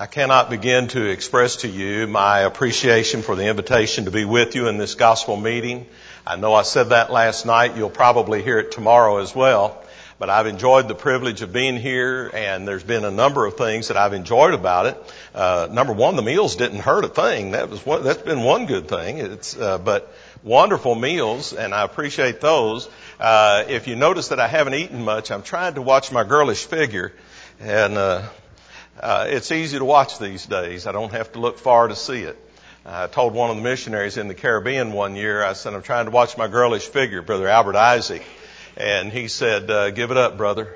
I cannot begin to express to you my appreciation for the invitation to be with you in this gospel meeting. I know I said that last night. You'll probably hear it tomorrow as well. But I've enjoyed the privilege of being here, and there's been a number of things that I've enjoyed about it. Number one, the meals didn't hurt a thing. That's been one good thing. But wonderful meals, and I appreciate those. If you notice that I haven't eaten much, I'm trying to watch my girlish figure, and it's easy to watch these days. I don't have to look far to see it. I told one of the missionaries in the Caribbean one year, I said, I'm trying to watch my girlish figure, Brother Albert Isaac. And he said, give it up, brother.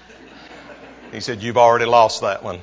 He said, you've already lost that one.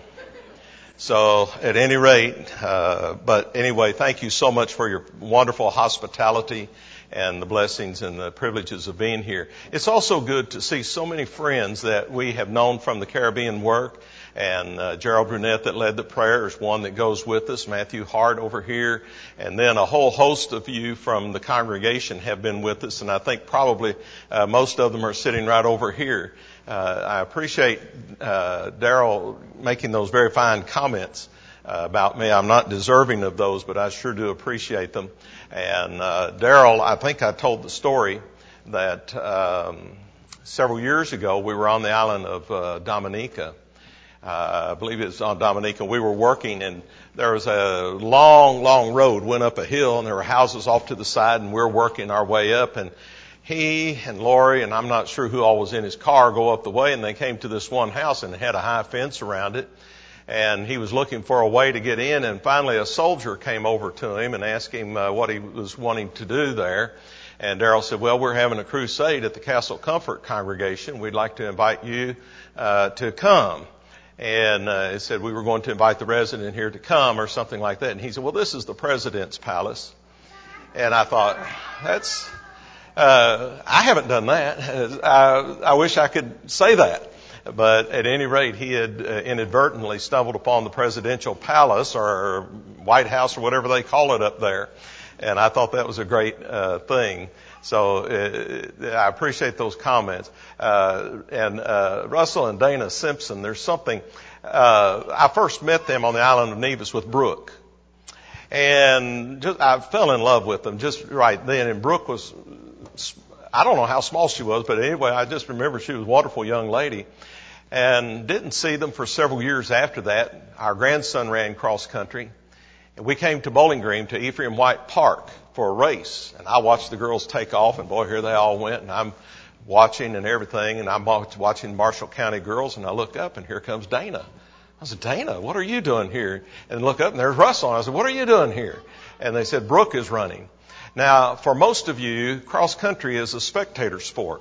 So at any rate, but anyway, thank you so much for your wonderful hospitality and the blessings and the privileges of being here. It's also good to see so many friends that we have known from the Caribbean work. And Gerald Brunette that led the prayer is one that goes with us. Matthew Hart over here. And then a whole host of you from the congregation have been with us. And I think probably most of them are sitting right over here. I appreciate Daryl making those very fine comments about me. I'm not deserving of those, but I sure do appreciate them. And Daryl, I think I told the story that several years ago we were on the island of Dominica. I believe it was on Dominica. We were working, and there was a long, long road went up a hill, and there were houses off to the side, and we're working our way up. And he and Lori, and I'm not sure who all was in his car, go up the way, and they came to this one house, and it had a high fence around it. And he was looking for a way to get in, and finally a soldier came over to him and asked him what he was wanting to do there. And Daryl said, well, we're having a crusade at the Castle Comfort congregation. We'd like to invite you to come. And it said we were going to invite the resident here to come or something like that. And he said, well, this is the President's Palace. And I thought, I haven't done that. I wish I could say that. But at any rate, he had inadvertently stumbled upon the Presidential Palace or White House or whatever they call it up there. And I thought that was a great thing. So I appreciate those comments. And Russell and Dana Simpson, there's something. I first met them on the island of Nevis with Brooke. And I fell in love with them just right then. And Brooke was, I don't know how small she was, but anyway, I just remember she was a wonderful young lady. And didn't see them for several years after that. Our grandson ran cross country. And we came to Bowling Green to Ephraim White Park for a race. And I watched the girls take off, and boy, here they all went. And I'm watching and everything, and I'm watching Marshall County girls, and I look up, and here comes Dana. I said, Dana, what are you doing here? And look up, and there's Russell. And I said, what are you doing here? And they said, Brooke is running. Now, for most of you, cross country is a spectator sport.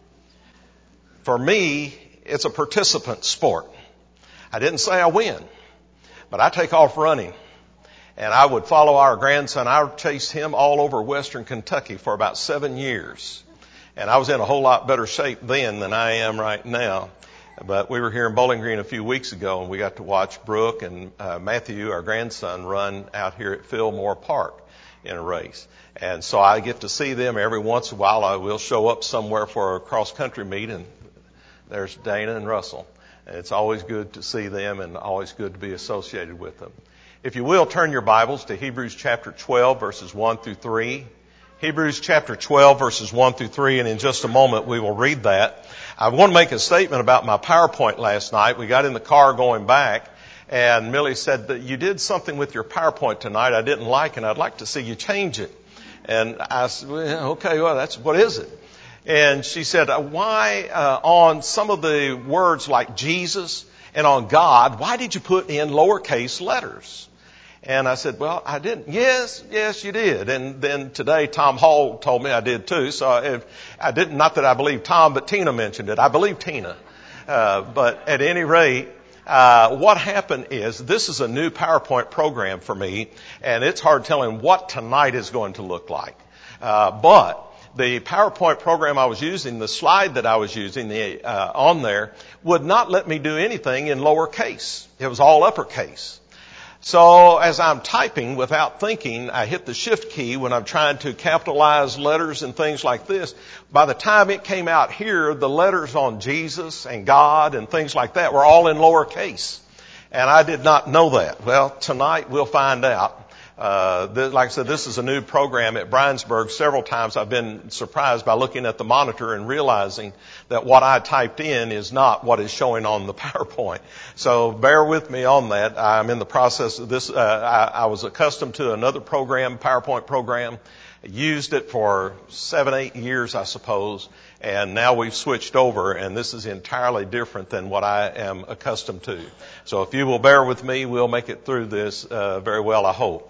For me, it's a participant sport. I didn't say I win, but I take off running. And I would follow our grandson. I chased him all over western Kentucky for about 7 years. And I was in a whole lot better shape then than I am right now. But we were here in Bowling Green a few weeks ago, and we got to watch Brooke and Matthew, our grandson, run out here at Fillmore Park in a race. And so I get to see them every once in a while. I will show up somewhere for a cross-country meet, and there's Dana and Russell. And it's always good to see them and always good to be associated with them. If you will, turn your Bibles to Hebrews chapter 12, verses 1 through 3. Hebrews chapter 12, verses 1 through 3, and in just a moment we will read that. I want to make a statement about my PowerPoint last night. We got in the car going back, and Millie said that you did something with your PowerPoint tonight I didn't like, and I'd like to see you change it. And I said, well, okay, well, what is it? And she said, why on some of the words like Jesus and on God, why did you put in lowercase letters? And I said, well, I didn't. Yes, you did. And then today Tom Hall told me I did too. So I didn't, not that I believe Tom, but Tina mentioned it. I believe Tina. But at any rate, what happened is this is a new PowerPoint program for me, and it's hard telling what tonight is going to look like. But the PowerPoint program I was using, the slide that I was using on there, would not let me do anything in lowercase. It was all uppercase. So as I'm typing without thinking, I hit the shift key when I'm trying to capitalize letters and things like this. By the time it came out here, the letters on Jesus and God and things like that were all in lowercase. And I did not know that. Well, tonight we'll find out. Like I said, this is a new program at Bryansburg. Several times I've been surprised by looking at the monitor and realizing that what I typed in is not what is showing on the PowerPoint. So bear with me on that. I'm in the process of this. I was accustomed to another program, PowerPoint program. I used it for 7-8 years, I suppose. And now we've switched over, and this is entirely different than what I am accustomed to. So if you will bear with me, we'll make it through this very well, I hope.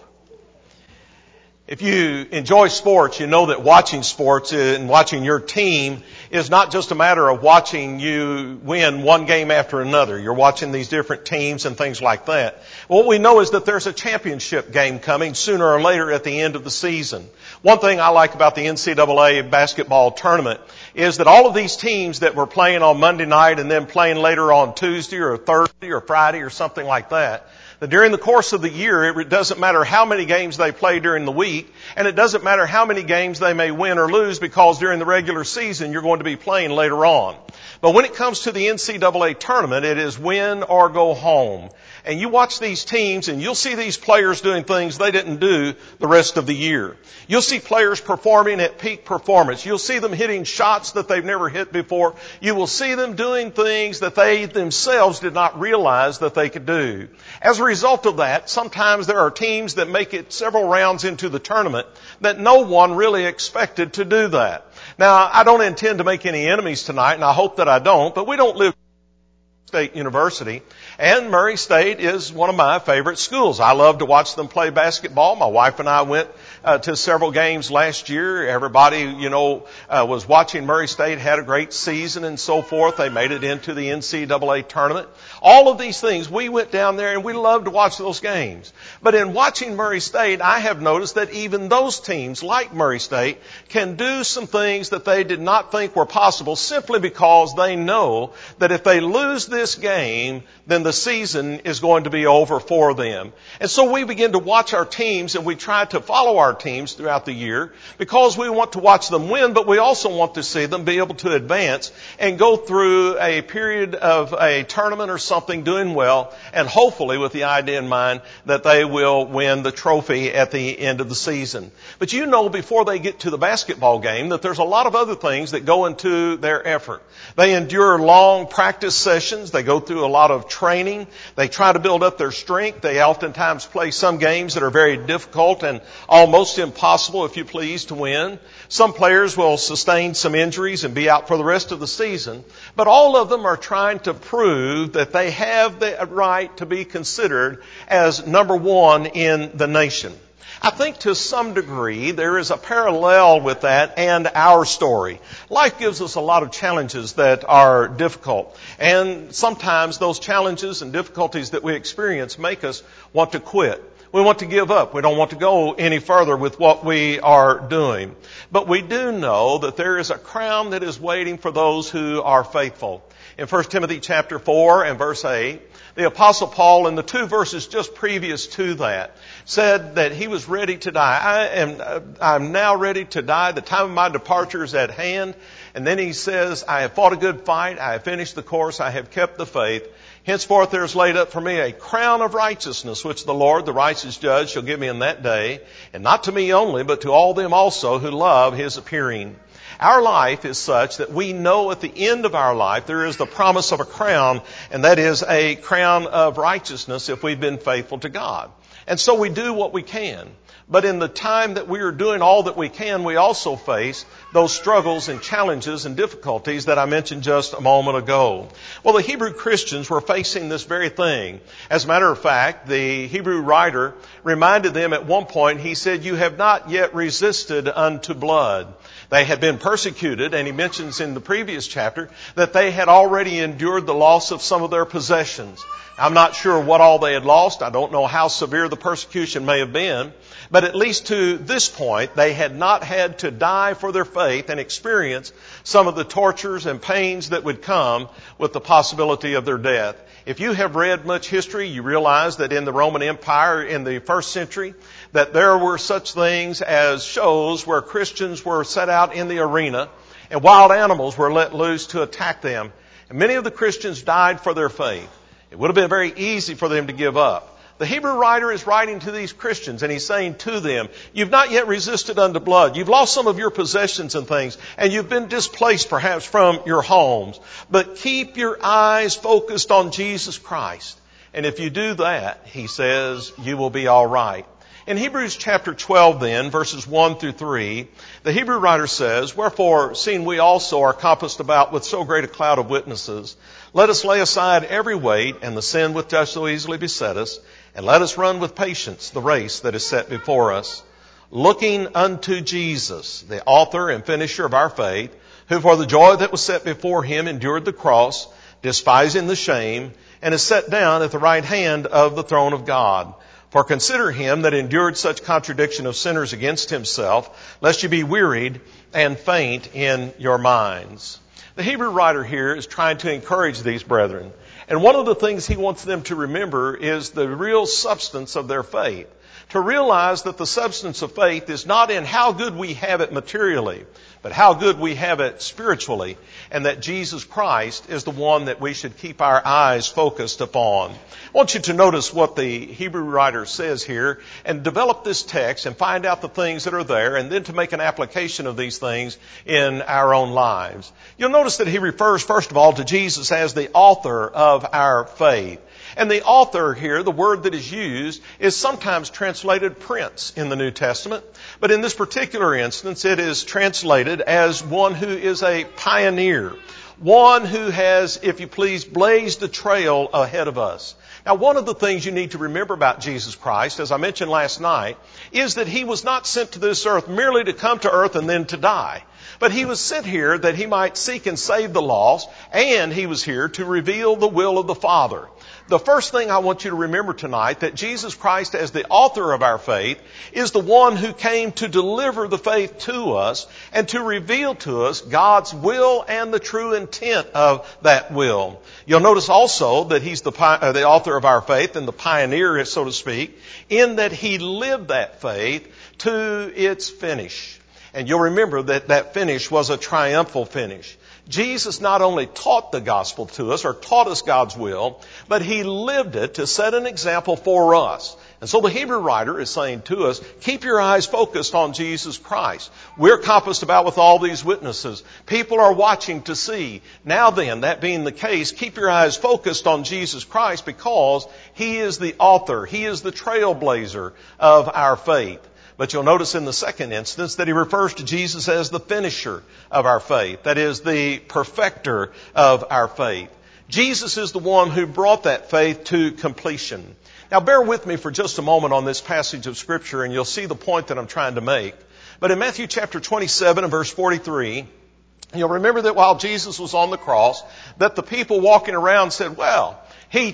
If you enjoy sports, you know that watching sports and watching your team is not just a matter of watching you win one game after another. You're watching these different teams and things like that. What we know is that there's a championship game coming sooner or later at the end of the season. One thing I like about the NCAA basketball tournament is that all of these teams that were playing on Monday night and then playing later on Tuesday or Thursday or Friday or something like that, that during the course of the year, it doesn't matter how many games they play during the week, and it doesn't matter how many games they may win or lose, because during the regular season, you're going to be playing later on. But when it comes to the NCAA tournament, it is win or go home. And you watch these teams and you'll see these players doing things they didn't do the rest of the year. You'll see players performing at peak performance. You'll see them hitting shots that they've never hit before. You will see them doing things that they themselves did not realize that they could do. As a result of that, sometimes there are teams that make it several rounds into the tournament that no one really expected to do that. Now, I don't intend to make any enemies tonight, and I hope that I don't, but we don't live at State University, and Murray State is one of my favorite schools. I love to watch them play basketball. My wife and I went to several games last year. Everybody, was watching Murray State, had a great season and so forth. They made it into the NCAA tournament. All of these things, we went down there and we loved to watch those games. But in watching Murray State, I have noticed that even those teams, like Murray State, can do some things that they did not think were possible simply because they know that if they lose this game, then the season is going to be over for them. And so we begin to watch our teams and we try to follow our teams throughout the year because we want to watch them win, but we also want to see them be able to advance and go through a period of a tournament or something doing well, and hopefully with the idea in mind that they will win the trophy at the end of the season. But before they get to the basketball game, that there's a lot of other things that go into their effort. They endure long practice sessions. They go through a lot of training. They try to build up their strength. They oftentimes play some games that are very difficult and almost impossible, if you please, to win. Some players will sustain some injuries and be out for the rest of the season. But all of them are trying to prove that they have the right to be considered as number one in the nation. I think to some degree there is a parallel with that and our story. Life gives us a lot of challenges that are difficult. And sometimes those challenges and difficulties that we experience make us want to quit. We want to give up. We don't want to go any further with what we are doing. But we do know that there is a crown that is waiting for those who are faithful. In 1 Timothy chapter 4 and verse 8, the Apostle Paul, in the 2 verses just previous to that, said that he was ready to die. I'm now ready to die. The time of my departure is at hand. And then he says, I have fought a good fight. I have finished the course. I have kept the faith. Henceforth there is laid up for me a crown of righteousness, which the Lord, the righteous judge, shall give me in that day. And not to me only, but to all them also who love his appearing. Our life is such that we know at the end of our life there is the promise of a crown, and that is a crown of righteousness if we've been faithful to God. And so we do what we can. But in the time that we are doing all that we can, we also face those struggles and challenges and difficulties that I mentioned just a moment ago. Well, the Hebrew Christians were facing this very thing. As a matter of fact, the Hebrew writer reminded them at one point, he said, you have not yet resisted unto blood. They had been persecuted, and he mentions in the previous chapter that they had already endured the loss of some of their possessions. I'm not sure what all they had lost. I don't know how severe the persecution may have been. But at least to this point, they had not had to die for their faith and experience some of the tortures and pains that would come with the possibility of their death. If you have read much history, you realize that in the Roman Empire in the first century, that there were such things as shows where Christians were set out in the arena and wild animals were let loose to attack them. And many of the Christians died for their faith. It would have been very easy for them to give up. The Hebrew writer is writing to these Christians, and he's saying to them, you've not yet resisted unto blood. You've lost some of your possessions and things, and you've been displaced perhaps from your homes. But keep your eyes focused on Jesus Christ. And if you do that, he says, you will be all right. In Hebrews chapter 12 then, verses 1 through 3, the Hebrew writer says, wherefore, seeing we also are compassed about with so great a cloud of witnesses, let us lay aside every weight and the sin which does so easily beset us, and let us run with patience the race that is set before us, looking unto Jesus, the author and finisher of our faith, who for the joy that was set before him endured the cross, despising the shame, and is set down at the right hand of the throne of God. For consider him that endured such contradiction of sinners against himself, lest you be wearied and faint in your minds. The Hebrew writer here is trying to encourage these brethren. And one of the things he wants them to remember is the real substance of their faith. To realize that the substance of faith is not in how good we have it materially, but how good we have it spiritually, and that Jesus Christ is the one that we should keep our eyes focused upon. I want you to notice what the Hebrew writer says here and develop this text and find out the things that are there, and then to make an application of these things in our own lives. You'll notice that he refers, first of all, to Jesus as the author of our faith. And the author here, the word that is used, is sometimes translated prince in the New Testament. But in this particular instance, it is translated as one who is a pioneer. One who has, if you please, blazed the trail ahead of us. Now, one of the things you need to remember about Jesus Christ, as I mentioned last night, is that he was not sent to this earth merely to come to earth and then to die. But he was sent here that he might seek and save the lost, and he was here to reveal the will of the Father. The first thing I want you to remember tonight, that Jesus Christ, as the author of our faith, is the one who came to deliver the faith to us and to reveal to us God's will and the true intent of that will. You'll notice also that he's the author of our faith and the pioneer, so to speak, in that he lived that faith to its finish. And you'll remember that that finish was a triumphal finish. Jesus not only taught the gospel to us or taught us God's will, but he lived it to set an example for us. And so the Hebrew writer is saying to us, keep your eyes focused on Jesus Christ. We're compassed about with all these witnesses. People are watching to see. Now then, that being the case, keep your eyes focused on Jesus Christ, because he is the author, he is the trailblazer of our faith. But you'll notice in the second instance that he refers to Jesus as the finisher of our faith. That is, the perfecter of our faith. Jesus is the one who brought that faith to completion. Now bear with me for just a moment on this passage of Scripture, and you'll see the point that I'm trying to make. But in Matthew chapter 27 and verse 43, you'll remember that while Jesus was on the cross, that the people walking around said, well, he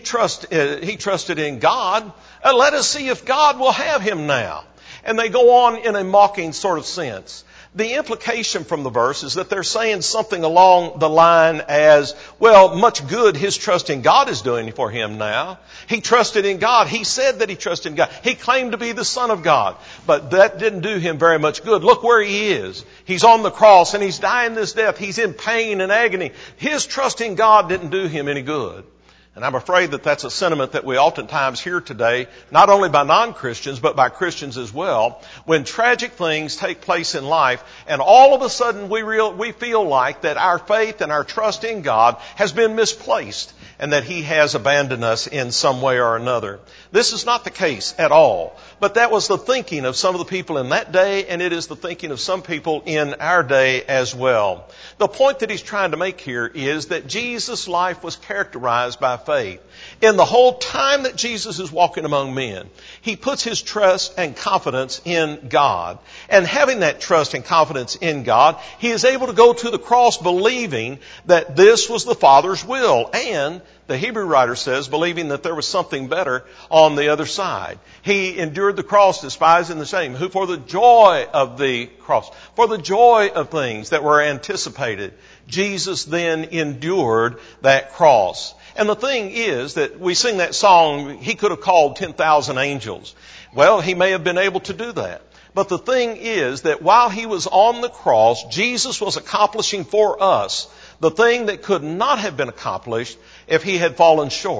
trusted in God. Let us see if God will have him now. And they go on in a mocking sort of sense. The implication from the verse is that they're saying something along the line as, well, much good his trust in God is doing for him now. He trusted in God. He said that he trusted in God. He claimed to be the Son of God. But that didn't do him very much good. Look where he is. He's on the cross and he's dying this death. He's in pain and agony. His trust in God didn't do him any good. And I'm afraid that that's a sentiment that we oftentimes hear today, not only by non-Christians, but by Christians as well, when tragic things take place in life, and all of a sudden we feel like that our faith and our trust in God has been misplaced, and that he has abandoned us in some way or another. This is not the case at all. But that was the thinking of some of the people in that day, and it is the thinking of some people in our day as well. The point that he's trying to make here is that Jesus' life was characterized by faith. In the whole time that Jesus is walking among men, he puts his trust and confidence in God. And having that trust and confidence in God, he is able to go to the cross believing that this was the Father's will. And the Hebrew writer says, believing that there was something better on the other side. He endured the cross, despising the shame, who for the joy of the cross, for the joy of things that were anticipated, Jesus then endured that cross. And the thing is that we sing that song, he could have called 10,000 angels. Well, he may have been able to do that. But the thing is that while he was on the cross, Jesus was accomplishing for us the thing that could not have been accomplished if he had fallen short.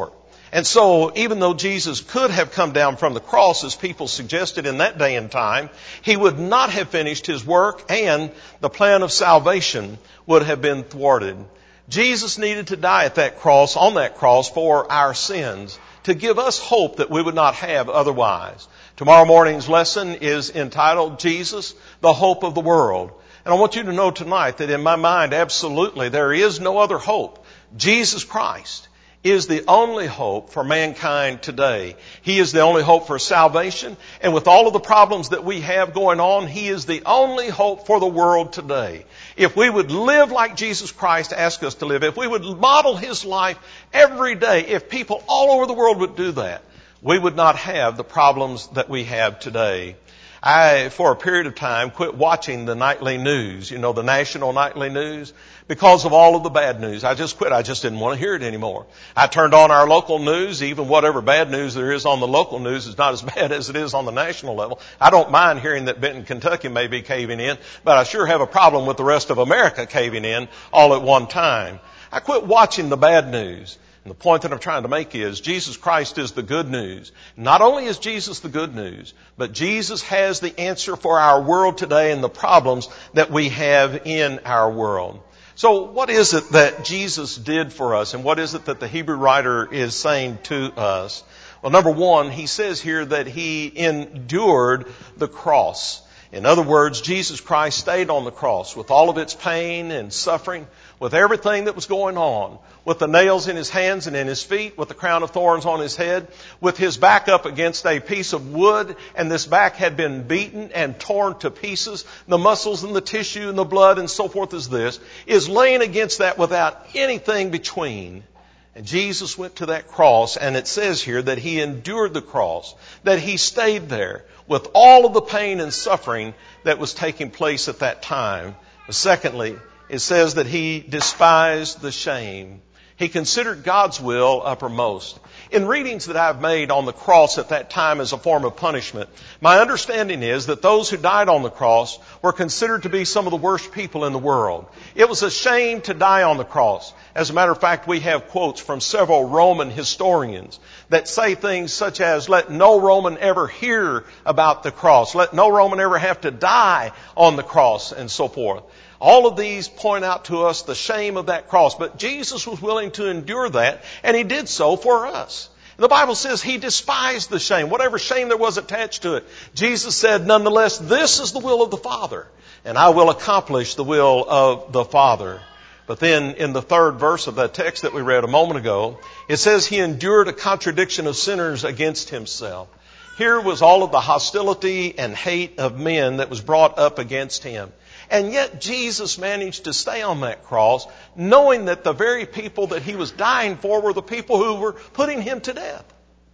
And so, even though Jesus could have come down from the cross, as people suggested in that day and time, He would not have finished His work, and the plan of salvation would have been thwarted. Jesus needed to die at that cross, on that cross, for our sins, to give us hope that we would not have otherwise. Tomorrow morning's lesson is entitled, Jesus, the Hope of the World. And I want you to know tonight that in my mind, absolutely, there is no other hope. Jesus Christ is the only hope for mankind today. He is the only hope for salvation. And with all of the problems that we have going on, He is the only hope for the world today. If we would live like Jesus Christ asked us to live, if we would model His life every day, if people all over the world would do that, we would not have the problems that we have today. I, for a period of time, quit watching the nightly news, the national nightly news, because of all of the bad news. I just quit. I just didn't want to hear it anymore. I turned on our local news. Even whatever bad news there is on the local news is not as bad as it is on the national level. I don't mind hearing that Benton, Kentucky may be caving in, but I sure have a problem with the rest of America caving in all at one time. I quit watching the bad news. And the point that I'm trying to make is Jesus Christ is the good news. Not only is Jesus the good news, but Jesus has the answer for our world today and the problems that we have in our world. So what is it that Jesus did for us, and what is it that the Hebrew writer is saying to us? Well, number one, he says here that He endured the cross. In other words, Jesus Christ stayed on the cross with all of its pain and suffering, with everything that was going on, with the nails in His hands and in His feet, with the crown of thorns on His head, with His back up against a piece of wood, and this back had been beaten and torn to pieces. The muscles and the tissue and the blood and so forth as this is laying against that without anything between. And Jesus went to that cross, and it says here that He endured the cross, that He stayed there with all of the pain and suffering that was taking place at that time. But secondly, it says that He despised the shame. He considered God's will uppermost. In readings that I've made on the cross at that time as a form of punishment, my understanding is that those who died on the cross were considered to be some of the worst people in the world. It was a shame to die on the cross. As a matter of fact, we have quotes from several Roman historians that say things such as, let no Roman ever hear about the cross. Let no Roman ever have to die on the cross, and so forth. All of these point out to us the shame of that cross. But Jesus was willing to endure that, and He did so for us. The Bible says He despised the shame, whatever shame there was attached to it. Jesus said, nonetheless, this is the will of the Father, and I will accomplish the will of the Father. But then in the third verse of that text that we read a moment ago, it says He endured a contradiction of sinners against Himself. Here was all of the hostility and hate of men that was brought up against Him. And yet Jesus managed to stay on that cross, knowing that the very people that He was dying for were the people who were putting Him to death.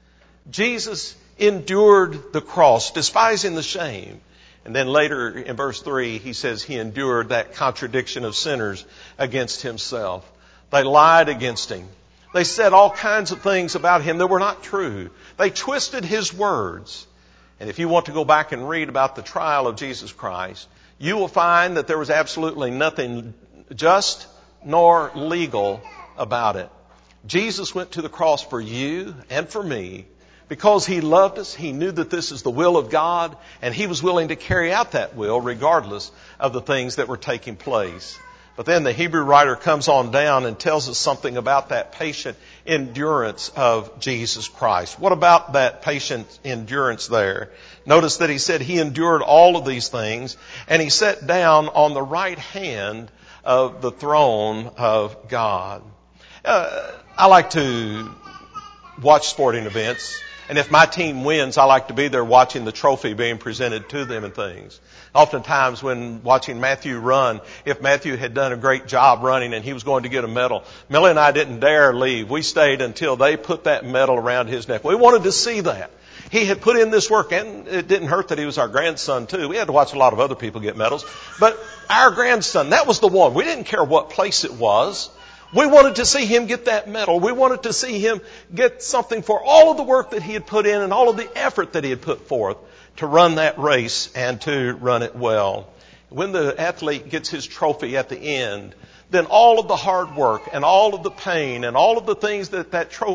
Jesus endured the cross, despising the shame. And then later in verse 3, he says He endured that contradiction of sinners against Himself. They lied against Him. They said all kinds of things about Him that were not true. They twisted His words. And if you want to go back and read about the trial of Jesus Christ, you will find that there was absolutely nothing just nor legal about it. Jesus went to the cross for you and for me because He loved us. He knew that this is the will of God, and He was willing to carry out that will regardless of the things that were taking place. But then the Hebrew writer comes on down and tells us something about that patient endurance of Jesus Christ. What about that patient endurance there? Notice that he said He endured all of these things, and He sat down on the right hand of the throne of God. I like to watch sporting events, and if my team wins, I like to be there watching the trophy being presented to them and things. Oftentimes when watching Matthew run, if Matthew had done a great job running and he was going to get a medal, Millie and I didn't dare leave. We stayed until they put that medal around his neck. We wanted to see that. He had put in this work, and it didn't hurt that he was our grandson too. We had to watch a lot of other people get medals, but our grandson, that was the one. We didn't care what place it was. We wanted to see him get that medal. We wanted to see him get something for all of the work that he had put in and all of the effort that he had put forth to run that race and to run it well. When the athlete gets his trophy at the end, then all of the hard work and all of the pain and all of the things that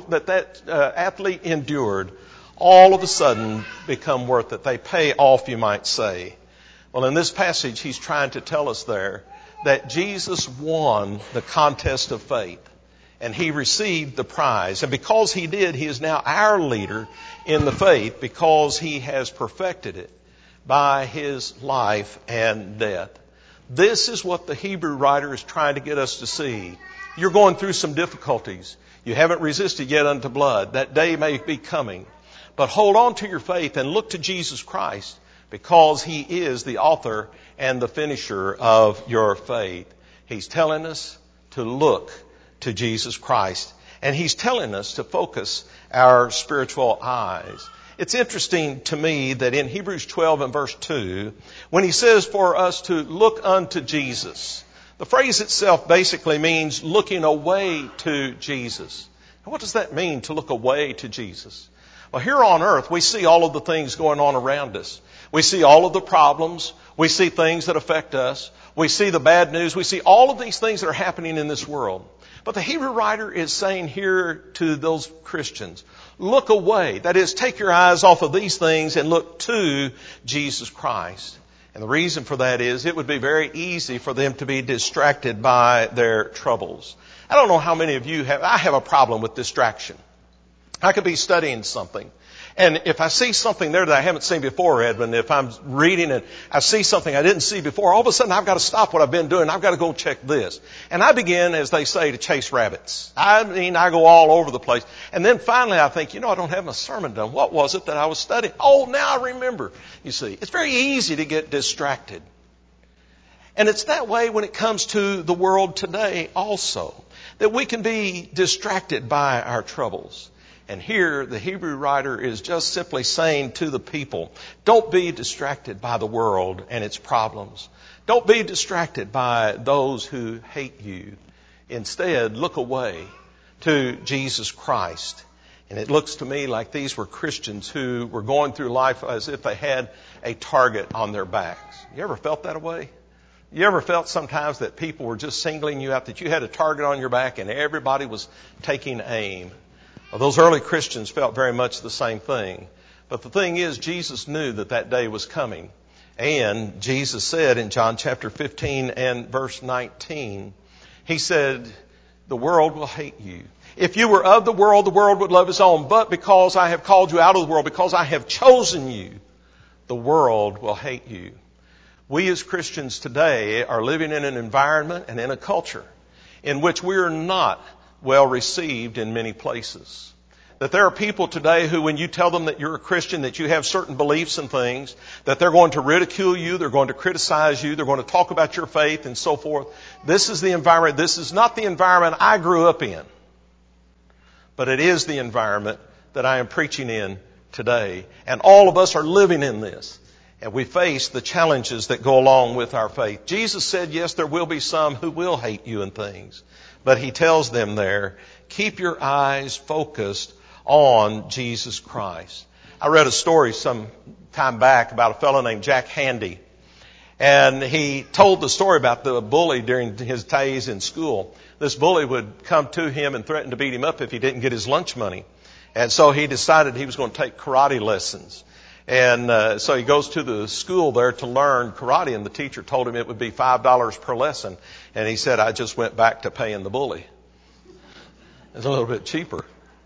athlete endured all of a sudden become worth it. They pay off, you might say. Well, in this passage, he's trying to tell us there that Jesus won the contest of faith and he received the prize. And because he did, he is now our leader in the faith because he has perfected it by his life and death. This is what the Hebrew writer is trying to get us to see. You're going through some difficulties. You haven't resisted yet unto blood. That day may be coming. But hold on to your faith and look to Jesus Christ because he is the author and the finisher of your faith. He's telling us to look to Jesus Christ. And he's telling us to focus our spiritual eyes. It's interesting to me that in Hebrews 12 and verse 2, when he says for us to look unto Jesus, the phrase itself basically means looking away to Jesus. And what does that mean, to look away to Jesus? Well, here on earth, we see all of the things going on around us. We see all of the problems. We see things that affect us. We see the bad news. We see all of these things that are happening in this world. But the Hebrew writer is saying here to those Christians, look away. That is, take your eyes off of these things and look to Jesus Christ. And the reason for that is it would be very easy for them to be distracted by their troubles. I don't know how many of you have, I have a problem with distraction. I could be studying something. And if I see something there that I haven't seen before, Edwin, if I'm reading and I see something I didn't see before, all of a sudden I've got to stop what I've been doing. I've got to go check this. And I begin, as they say, to chase rabbits. I go all over the place. And then finally I think, I don't have my sermon done. What was it that I was studying? Oh, now I remember. You see, it's very easy to get distracted. And it's that way when it comes to the world today also, that we can be distracted by our troubles. And here, the Hebrew writer is just simply saying to the people, don't be distracted by the world and its problems. Don't be distracted by those who hate you. Instead, look away to Jesus Christ. And it looks to me like these were Christians who were going through life as if they had a target on their backs. You ever felt that way? You ever felt sometimes that people were just singling you out, that you had a target on your back and everybody was taking aim? Well, those early Christians felt very much the same thing. But the thing is, Jesus knew that that day was coming. And Jesus said in John chapter 15 and verse 19, he said, the world will hate you. If you were of the world would love his own. But because I have called you out of the world, because I have chosen you, the world will hate you. We as Christians today are living in an environment and in a culture in which we are not well received in many places. That there are people today who, when you tell them that you're a Christian, that you have certain beliefs and things, that they're going to ridicule you, they're going to criticize you, they're going to talk about your faith and so forth. This is the environment. This is not the environment I grew up in. But it is the environment that I am preaching in today. And all of us are living in this. And we face the challenges that go along with our faith. Jesus said, yes, there will be some who will hate you and things. But he tells them there, keep your eyes focused on Jesus Christ. I read a story some time back about a fellow named Jack Handy. And he told the story about the bully during his days in school. This bully would come to him and threaten to beat him up if he didn't get his lunch money. And so he decided he was going to take karate lessons. And so he goes to the school there to learn karate, and the teacher told him it would be $5 per lesson. And he said, I just went back to paying the bully. It's a little bit cheaper.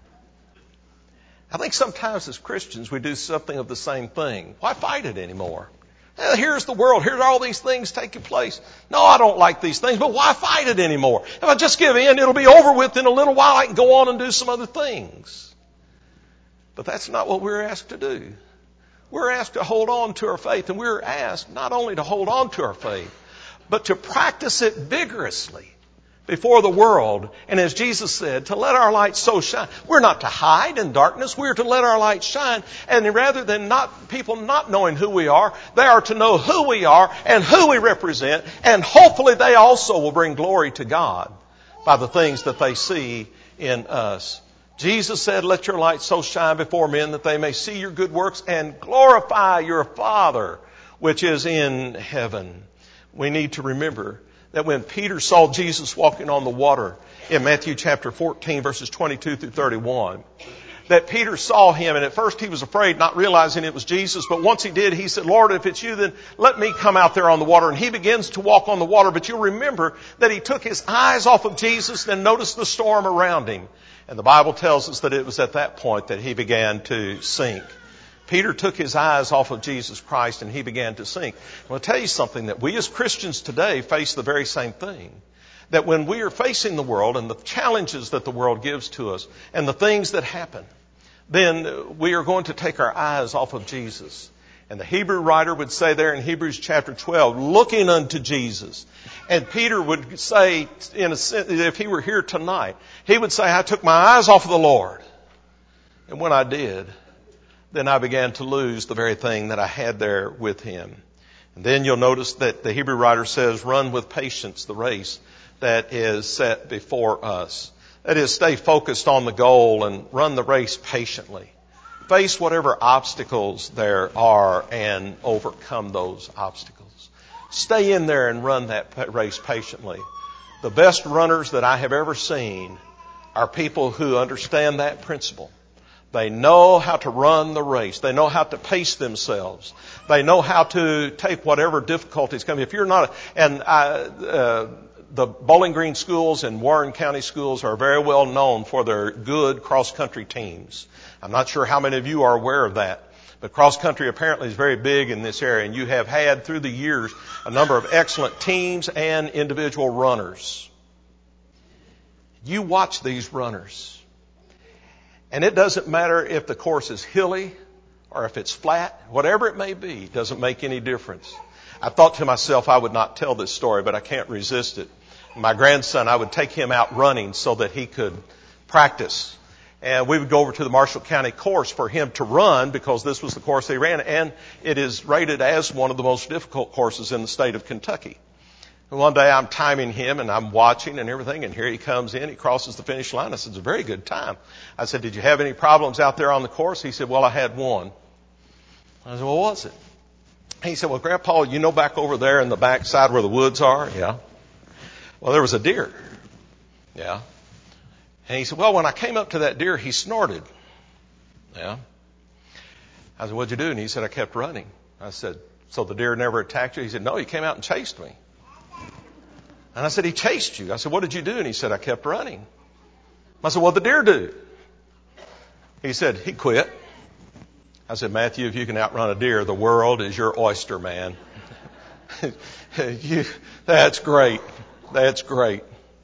I think sometimes as Christians we do something of the same thing. Why fight it anymore? Here's the world. Here's all these things taking place. No, I don't like these things, but why fight it anymore? If I just give in, it'll be over with in a little while. I can go on and do some other things. But that's not what we're asked to do. We're asked to hold on to our faith, and we're asked not only to hold on to our faith, but to practice it vigorously before the world. And as Jesus said, to let our light so shine. We're not to hide in darkness. We're to let our light shine. And rather than people not knowing who we are, they are to know who we are and who we represent. And hopefully they also will bring glory to God by the things that they see in us. Jesus said, let your light so shine before men that they may see your good works and glorify your Father which is in heaven. We need to remember that when Peter saw Jesus walking on the water in Matthew chapter 14, verses 22 through 31, that Peter saw him, and at first he was afraid, not realizing it was Jesus, but once he did, he said, Lord, if it's you, then let me come out there on the water. And he begins to walk on the water, but you'll remember that he took his eyes off of Jesus and noticed the storm around him. And the Bible tells us that it was at that point that he began to sink. Peter took his eyes off of Jesus Christ and he began to sink. I want to tell you something, that we as Christians today face the very same thing. That when we are facing the world and the challenges that the world gives to us and the things that happen, then we are going to take our eyes off of Jesus. And the Hebrew writer would say there in Hebrews chapter 12, looking unto Jesus. And Peter would say, in a sense, if he were here tonight, he would say, I took my eyes off of the Lord. And when I did, then I began to lose the very thing that I had there with him. And then you'll notice that the Hebrew writer says, run with patience the race that is set before us. That is, stay focused on the goal and run the race patiently. Face whatever obstacles there are and overcome those obstacles. Stay in there and run that race patiently. The best runners that I have ever seen are people who understand that principle. They know how to run the race. They know how to pace themselves. They know how to take whatever difficulties come. If you're not, the Bowling Green schools and Warren County schools are very well known for their good cross-country teams. I'm not sure how many of you are aware of that, but cross-country apparently is very big in this area, and you have had through the years a number of excellent teams and individual runners. You watch these runners, and it doesn't matter if the course is hilly or if it's flat, whatever it may be, it doesn't make any difference. I thought to myself I would not tell this story, but I can't resist it. My grandson, I would take him out running so that he could practice. And we would go over to the Marshall County course for him to run because this was the course they ran. And it is rated as one of the most difficult courses in the state of Kentucky. And one day I'm timing him and I'm watching and everything. And here he comes in. He crosses the finish line. I said, it's a very good time. I said, did you have any problems out there on the course? He said, well, I had one. I said, well, what was it? He said, well, Grandpa, you know back over there in the back side where the woods are? Yeah. Well, there was a deer. Yeah. And he said, well, when I came up to that deer, he snorted. Yeah. I said, what'd you do? And he said, I kept running. I said, so the deer never attacked you? He said, no, he came out and chased me. And I said, he chased you. I said, what did you do? And he said, I kept running. I said, what'd the deer do? He said, he quit. I said, Matthew, if you can outrun a deer, the world is your oyster, man. That's great. That's great.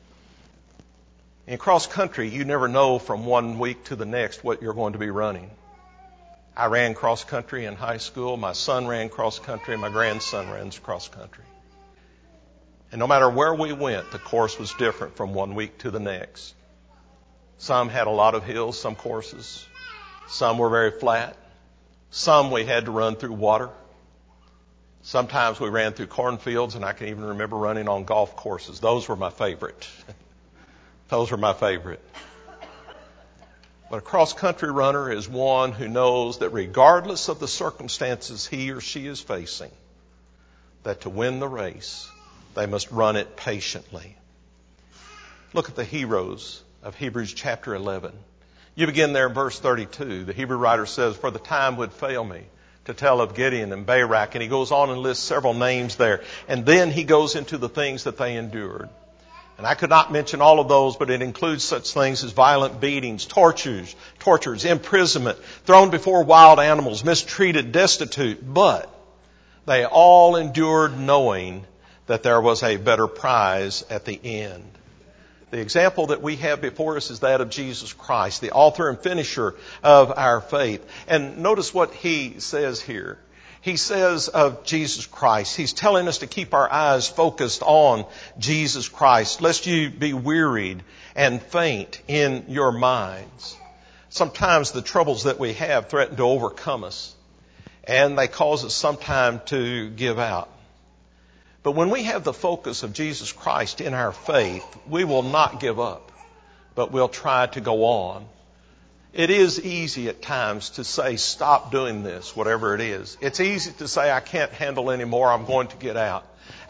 In cross country, you never know from one week to the next what you're going to be running. I ran cross country in high school. My son ran cross country. My grandson runs cross country. And no matter where we went, the course was different from one week to the next. Some had a lot of hills, some courses. Some were very flat. Some we had to run through water. Sometimes we ran through cornfields, and I can even remember running on golf courses. Those were my favorite. Those were my favorite. But a cross-country runner is one who knows that regardless of the circumstances he or she is facing, that to win the race, they must run it patiently. Look at the heroes of Hebrews chapter 11. You begin there in verse 32. The Hebrew writer says, for the time would fail me to tell of Gideon and Barak. And he goes on and lists several names there. And then he goes into the things that they endured. And I could not mention all of those, but it includes such things as violent beatings, tortures, imprisonment, thrown before wild animals, mistreated, destitute. But they all endured knowing that there was a better prize at the end. The example that we have before us is that of Jesus Christ, the author and finisher of our faith. And notice what he says here. He says of Jesus Christ, he's telling us to keep our eyes focused on Jesus Christ, lest you be wearied and faint in your minds. Sometimes the troubles that we have threaten to overcome us, and they cause us sometimes to give out. But when we have the focus of Jesus Christ in our faith, we will not give up, but we'll try to go on. It is easy at times to say, stop doing this, whatever it is. It's easy to say, I can't handle anymore, I'm going to get out.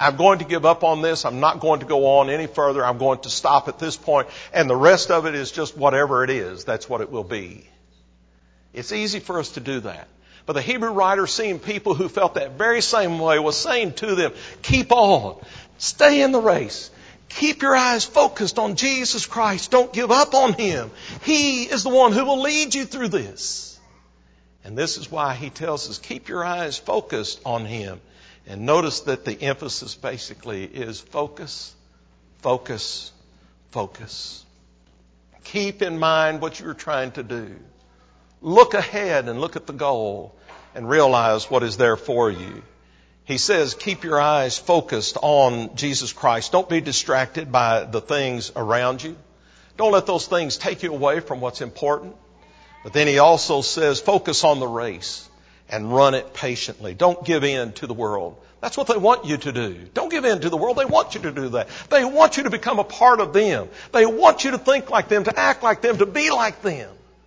I'm going to give up on this. I'm not going to go on any further. I'm going to stop at this point. And the rest of it is just whatever it is. That's what it will be. It's easy for us to do that. But the Hebrew writer, seeing people who felt that very same way, was saying to them, keep on. Stay in the race. Keep your eyes focused on Jesus Christ. Don't give up on Him. He is the one who will lead you through this. And this is why He tells us, keep your eyes focused on Him. And notice that the emphasis basically is focus, focus, focus. Keep in mind what you're trying to do. Look ahead and look at the goal and realize what is there for you. He says, keep your eyes focused on Jesus Christ. Don't be distracted by the things around you. Don't let those things take you away from what's important. But then he also says, focus on the race and run it patiently. Don't give in to the world. That's what they want you to do. Don't give in to the world. They want you to do that. They want you to become a part of them. They want you to think like them, to act like them, to be like them.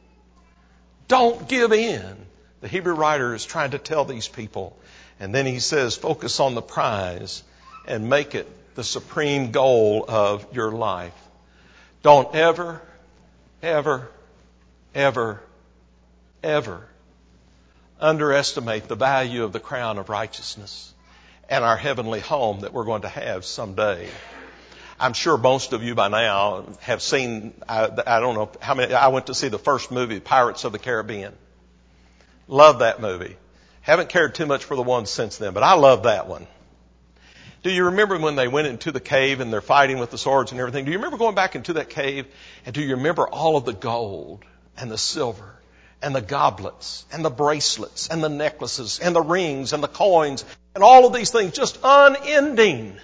Don't give in. The Hebrew writer is trying to tell these people. And then he says, focus on the prize and make it the supreme goal of your life. Don't ever, ever, ever, ever underestimate the value of the crown of righteousness and our heavenly home that we're going to have someday. I'm sure most of you by now have seen, I don't know how many, I went to see the first movie, Pirates of the Caribbean. Love that movie. Haven't cared too much for the ones since then, but I love that one. Do you remember when they went into the cave and they're fighting with the swords and everything? Do you remember going back into that cave? And do you remember all of the gold and the silver and the goblets and the bracelets and the necklaces and the rings and the coins and all of these things just unending?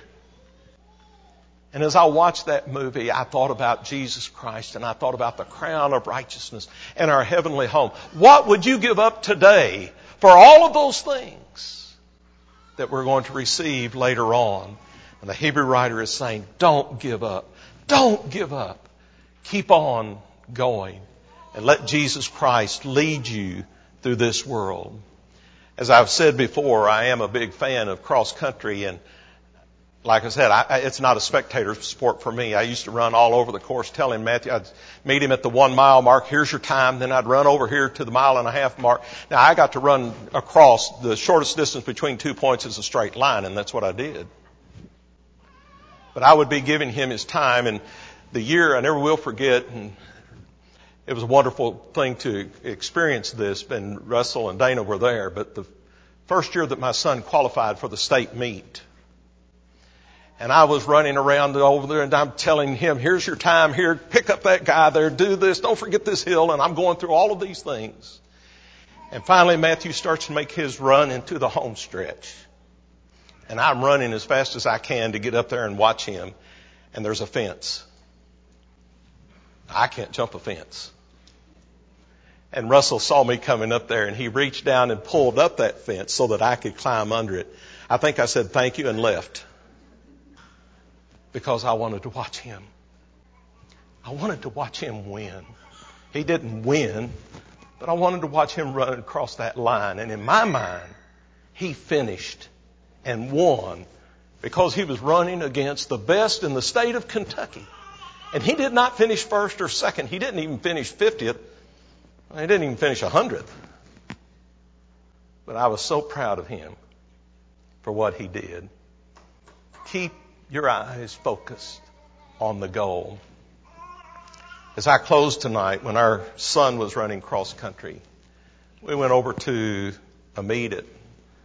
And as I watched that movie, I thought about Jesus Christ and I thought about the crown of righteousness and our heavenly home. What would you give up today for all of those things that we're going to receive later on? And the Hebrew writer is saying, don't give up. Don't give up. Keep on going and let Jesus Christ lead you through this world. As I've said before, I am a big fan of cross country, and like I said, it's not a spectator sport for me. I used to run all over the course telling Matthew, I'd meet him at the 1 mile mark, here's your time, then I'd run over here to the 1.5 mile mark. Now I got to run across the shortest distance between 2 points is a straight line, and that's what I did. But I would be giving him his time, and the year I never will forget, and it was a wonderful thing to experience this, and Russell and Dana were there, but the first year that my son qualified for the state meet, and I was running around over there and I'm telling him, here's your time here, pick up that guy there, do this, don't forget this hill. And I'm going through all of these things. And finally Matthew starts to make his run into the home stretch. And I'm running as fast as I can to get up there and watch him. And there's a fence. I can't jump a fence. And Russell saw me coming up there and he reached down and pulled up that fence so that I could climb under it. I think I said thank you and left. Because I wanted to watch him. I wanted to watch him win. He didn't win, but I wanted to watch him run across that line. And in my mind, he finished and won because he was running against the best in the state of Kentucky. And he did not finish first or second. He didn't even finish 50th. He didn't even finish 100th. But I was so proud of him for what he did. Keep your eyes focused on the goal. As I close tonight, when our son was running cross country, we went over to a meet at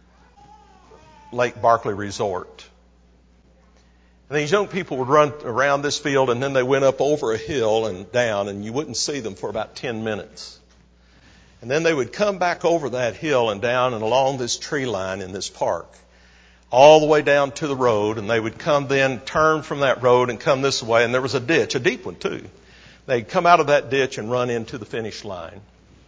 Lake Barkley Resort. And these young people would run around this field and then they went up over a hill and down, and you wouldn't see them for about 10 minutes. And then they would come back over that hill and down and along this tree line in this park, all the way down to the road, and they would come then, turn from that road and come this way, and there was a ditch, a deep one too. They'd come out of that ditch and run into the finish line.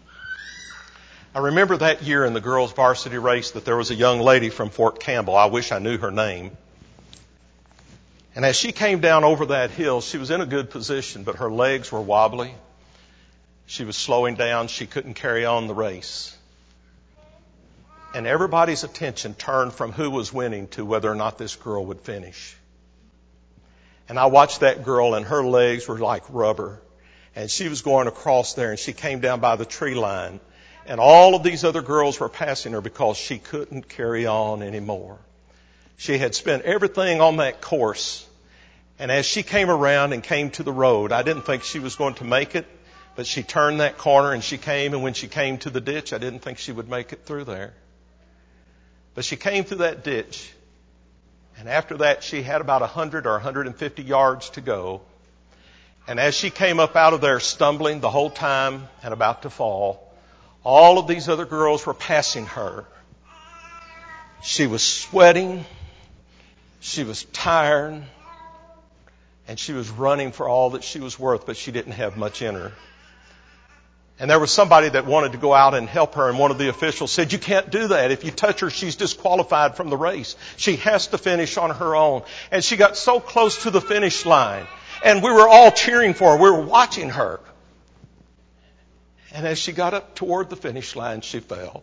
I remember that year in the girls' varsity race that there was a young lady from Fort Campbell. I wish I knew her name. And as she came down over that hill, she was in a good position, but her legs were wobbly. She was slowing down. She couldn't carry on the race. And everybody's attention turned from who was winning to whether or not this girl would finish. And I watched that girl, and her legs were like rubber. And she was going across there, and she came down by the tree line. And all of these other girls were passing her because she couldn't carry on anymore. She had spent everything on that course. And as she came around and came to the road, I didn't think she was going to make it. But she turned that corner and she came. And when she came to the ditch, I didn't think she would make it through there. But she came through that ditch. And after that, she had about 100 or 150 yards to go. And as she came up out of there stumbling the whole time and about to fall, all of these other girls were passing her. She was sweating. She was tired. And she was running for all that she was worth, but she didn't have much in her. And there was somebody that wanted to go out and help her, and one of the officials said, "You can't do that. If you touch her, she's disqualified from the race. She has to finish on her own." And she got so close to the finish line, and we were all cheering for her. We were watching her. And as she got up toward the finish line, she fell.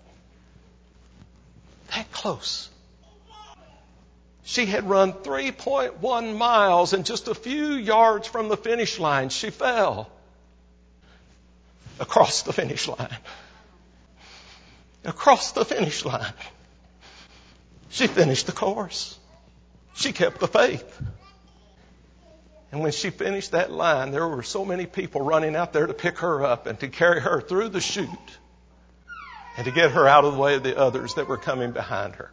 That close. She had run 3.1 miles, and just a few yards from the finish line, she fell. Across the finish line. Across the finish line. She finished the course. She kept the faith. And when she finished that line, there were so many people running out there to pick her up and to carry her through the chute and to get her out of the way of the others that were coming behind her.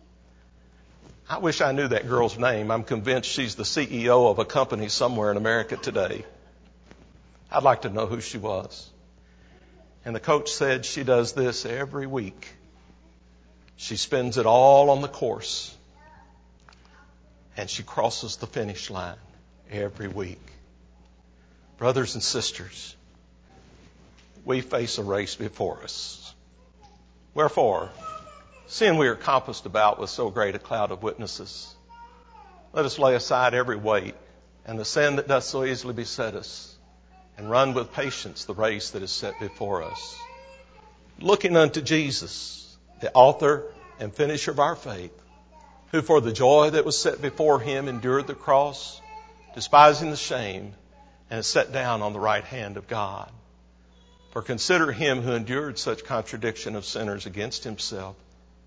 I wish I knew that girl's name. I'm convinced she's the CEO of a company somewhere in America today. I'd like to know who she was. And the coach said she does this every week. She spends it all on the course. And she crosses the finish line every week. Brothers and sisters, we face a race before us. Wherefore, seeing we are compassed about with so great a cloud of witnesses, let us lay aside every weight and the sin that doth so easily beset us, and run with patience the race that is set before us, looking unto Jesus, the author and finisher of our faith, who for the joy that was set before him endured the cross, despising the shame, and is set down on the right hand of God. For consider him who endured such contradiction of sinners against himself,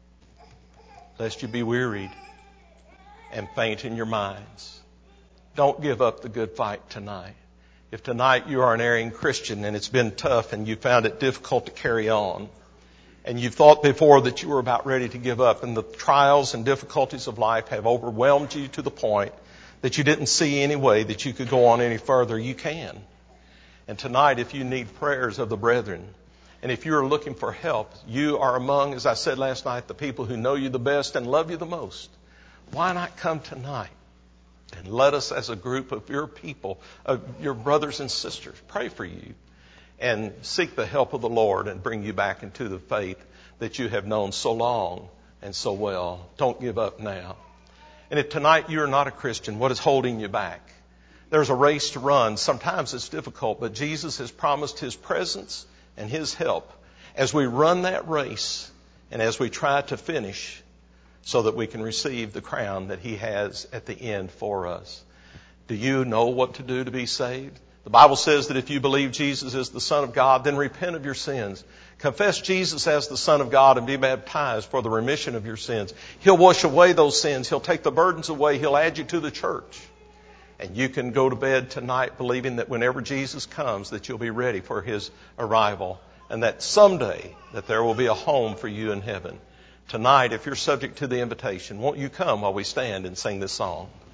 lest you be wearied and faint in your minds. Don't give up the good fight tonight. If tonight you are an erring Christian and it's been tough and you found it difficult to carry on, and you've thought before that you were about ready to give up, and the trials and difficulties of life have overwhelmed you to the point that you didn't see any way that you could go on any further, you can. And tonight, if you need prayers of the brethren, and if you're looking for help, you are among, as I said last night, the people who know you the best and love you the most. Why not come tonight? And let us, as a group of your people, of your brothers and sisters, pray for you and seek the help of the Lord and bring you back into the faith that you have known so long and so well. Don't give up now. And if tonight you're not a Christian, what is holding you back? There's a race to run. Sometimes it's difficult, but Jesus has promised his presence and his help as we run that race and as we try to finish, so that we can receive the crown that he has at the end for us. Do you know what to do to be saved? The Bible says that if you believe Jesus is the Son of God, then repent of your sins. Confess Jesus as the Son of God and be baptized for the remission of your sins. He'll wash away those sins. He'll take the burdens away. He'll add you to the church. And you can go to bed tonight believing that whenever Jesus comes, that you'll be ready for his arrival, and that someday that there will be a home for you in heaven. Tonight, if you're subject to the invitation, won't you come while we stand and sing this song?